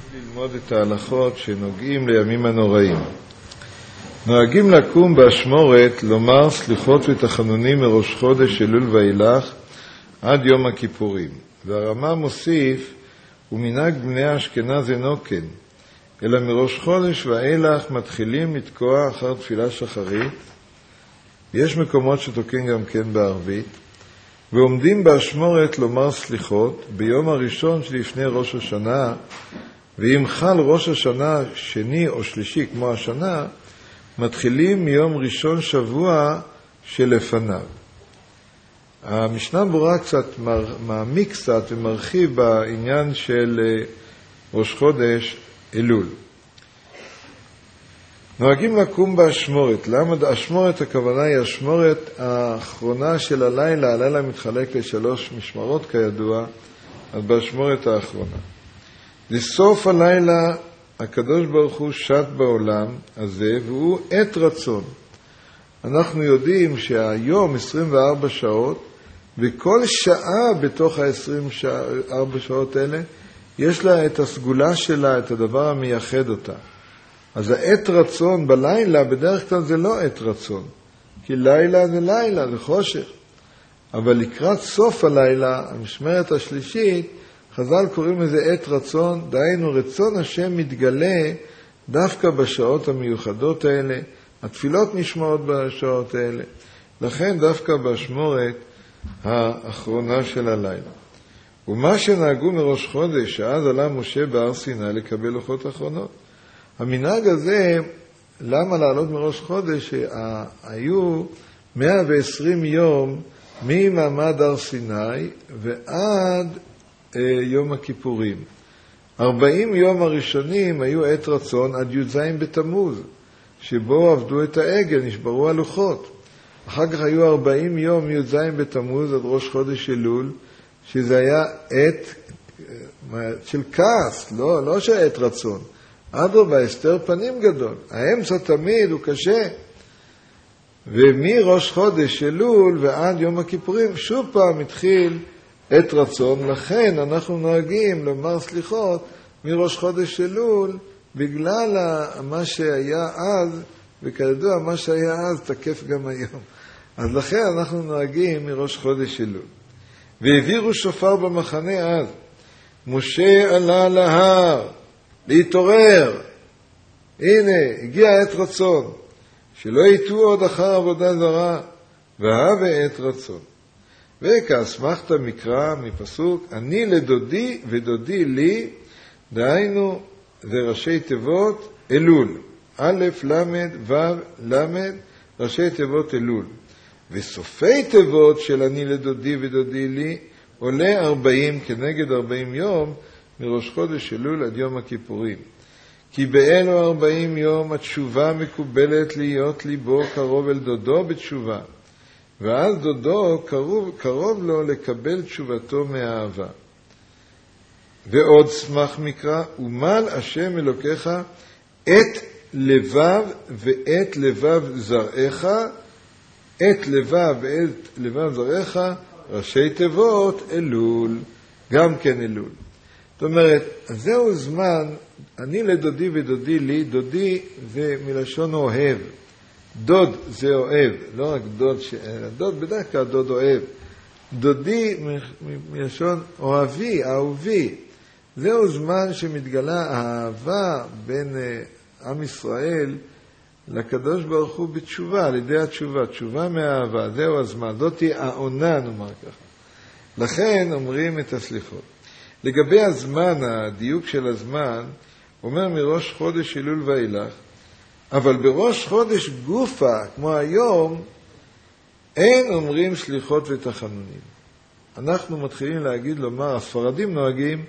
ללמוד את ההלכות שנוגעים לימים הנוראים. נוהגים לקום באשמורת לומר סליחות ותחנונים מראש חודש אלול ואילך עד יום הכיפורים. והרמה מוסיף, ומנהג בני אשכנז אינו כן, אלא מראש חודש ואילך מתחילים לתקוע אחר תפילה שחרית. יש מקומות שתוקעים גם כן בערבית, ועומדים באשמורת לומר סליחות ביום הראשון שלפני ראש השנה, ואם חל ראש השנה שני או שלישי כמו השנה, מתחילים מיום ראשון שבוע שלפניו. המשנה ברורה קצת מעמיק קצת ומרחיב בעניין של ראש חודש אלול. נוהגים לקום באשמורת. למה אשמורת? הכוונה היא אשמורת האחרונה של הלילה. הלילה מתחלק לשלוש משמרות כידוע, אז באשמורת האחרונה. לסוף הלילה הקדוש ברוך הוא שט בעולם הזה, והוא עת רצון. אנחנו יודעים שהיום 24 שעות, וכל שעה בתוך ה-24 שעות האלה, יש לה את הסגולה שלה, את הדבר המייחד אותה. אז העת רצון בלילה, בדרך כלל זה לא עת רצון, כי לילה זה לילה, זה חושך. אבל לקראת סוף הלילה, המשמרת השלישית, חז"ל קוראים לזה עת רצון, דהיינו רצון השם מתגלה דווקא בשעות המיוחדות האלה, התפילות נשמעות בשעות האלה, לכן דווקא באשמורת האחרונה של הלילה. ומה שנהגו מראש חודש, שאז עלה משה בהר סיני לקבל לוחות אחרונות. המנהג הזה, למה לעלות מראש חודש? היו 120 יום ממעמד הר סיני ועד יום הכיפורים. 40 יום הראשונים היו עת רצון עד י"ז בתמוז, שבו עבדו את העגל, נשברו הלוחות. אחר כך היו 40 יום מי"ז בתמוז עד ראש חודש אלול, שזה היה עת של כעס, לא שעת רצון. אדרבה, הסתר פנים גדול. האמצע תמיד הוא קשה. ומראש חודש אלול ועד יום הכיפורים שוב פעם התחיל עת רצון. לכן אנחנו נוהגים לומר סליחות מראש חודש אלול, בגלל מה שהיה אז, וכידוע מה שהיה אז תקף גם היום. אז לכן אנחנו נוהגים מראש חודש אלול. והעבירו שופר במחנה אז. משה עלה להר להתעורר. הנה, הגיע עת רצון. שלא יטעו עוד אחר עבודה זרה, והווה עת רצון. וכאסמכתא מקרא מפסוק, אני לדודי ודודי לי, דהיינו זה ראשי תיבות אלול. א' למד ו' למד, ראשי תיבות אלול. וסופי תיבות של אני לדודי ודודי לי, עולה 40 כנגד 40 יום, מראש חודש אלול עד יום הכיפורים. כי באלו 40 יום התשובה מקובלת להיות ליבו קרוב אל דודו בתשובה. ואז דודו קרוב לו לקבל תשובתו מהאהבה. ועוד סמך מקרא, ומל השם אלוקיך את לבב ואת לבב זרעך, את לבב ואת לבב זרעך, ראשי תיבות אלול, גם כן אלול. זאת אומרת, זהו זמן, אני לדודי ודודי לי, דודי זה מלשון אוהב. דוד זה אוהב, לא רק דוד, דוד בדרך כלל דוד אוהב. דודי מלשון אוהבי, אהובי. זהו זמן שמתגלה האהבה בין עם ישראל לקדוש ברוך הוא בתשובה, על ידי התשובה, תשובה מהאהבה. זהו הזמן, זאת היא העונה, נאמר ככה. לכן אומרים את הסליחות. לגבי הזמן, הדיוק של הזמן, אומר מראש חודש אלול ואילך, אבל בראש חודש גופה, כמו היום, אין אומרים סליחות ותחנונים. אנחנו מתחילים להגיד, לומר, הספרדים נוהגים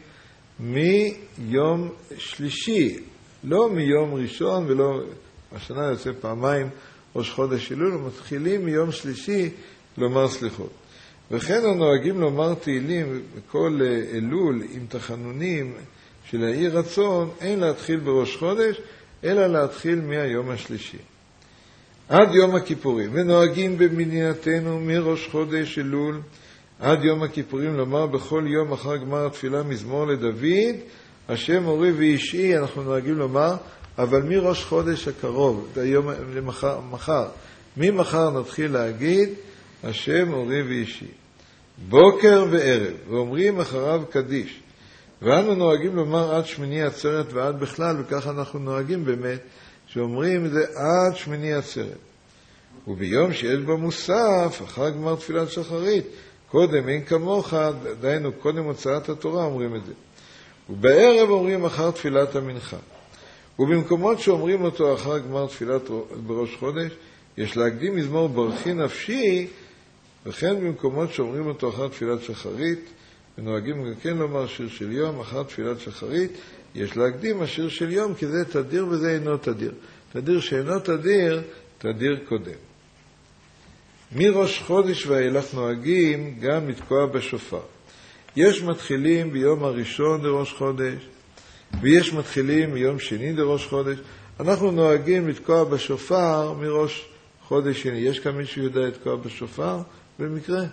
מיום שלישי, לא מיום ראשון, ולא, השנה יוצא פעמיים ראש חודש אלול, מתחילים מיום שלישי לומר סליחות. וכן הנוהגים לומר תהילים בכל אלול עם תחנונים של האי רצון, אין להתחיל בראש חודש, אלא להתחיל מהיום השלישי. עד יום הכיפורים, ונוהגים במדינתנו מראש חודש אלול עד יום הכיפורים לומר בכל יום אחר גמר התפילה מזמור לדוד, השם אורי ואישי, אנחנו נוהגים לומר, אבל מראש חודש הקרוב, היום מחר, ממחר נתחיל להגיד, השם אורי ואישי. בוקר וערב, ואומרים אחריו קדיש. ואנו נוהגים לומר עד שמיני עצרת ועד בכלל, וככה אנחנו נוהגים באמת, שאומרים זה עד שמיני עצרת. וביום שיש בו מוסף, אחר גמר תפילת שחרית, קודם אין כמוך, דיינו קודם הוצאת התורה אומרים את זה. ובערב אומרים אחר תפילת המנחה. ובמקומות שאומרים אותו אחר גמר תפילת בראש חודש, יש להקדים מזמור ברכי נפשי, וכן במקומות שאומרים אותו אחר תפילת שחרית, ונוהגים גם כן לומר שיר של יום, אחר תפילת שחרית, יש להקדים השיר של יום, כי זה תדיר וזה אינו תדיר. תדיר שאינו תדיר, תדיר קודם. מראש חודש ואילך נוהגים גם לתקוע בשופר. יש מתחילים ביום הראשון לראש חודש, ויש מתחילים ביום שני לראש חודש. אנחנו נוהגים לתקוע בשופר מראש חודש שני. יש כאן מישהו יודע לתקוע בשופר? במקרה?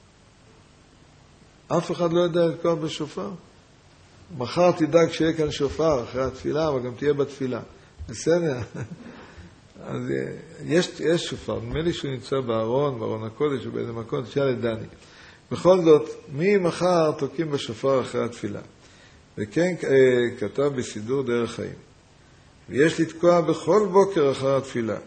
אף אחד לא יודע לתקוע בשופר? מחר תדאג שיהיה כאן שופר אחרי התפילה, אבל גם תהיה בתפילה. בסדר? אז יש שופר. נדמה לי שהוא נמצא בארון הקודש, או באיזה מקום, תשאל את דני. בכל זאת, ממחר תוקעים בשופר אחרי התפילה. וכן כתב בסידור דרך חיים. ויש לתקוע בכל בוקר אחר התפילה.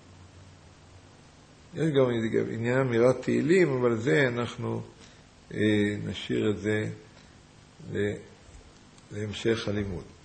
יש גם עניין אמירת תהילים, אבל זה אנחנו נשאיר את זה להמשך הלימוד.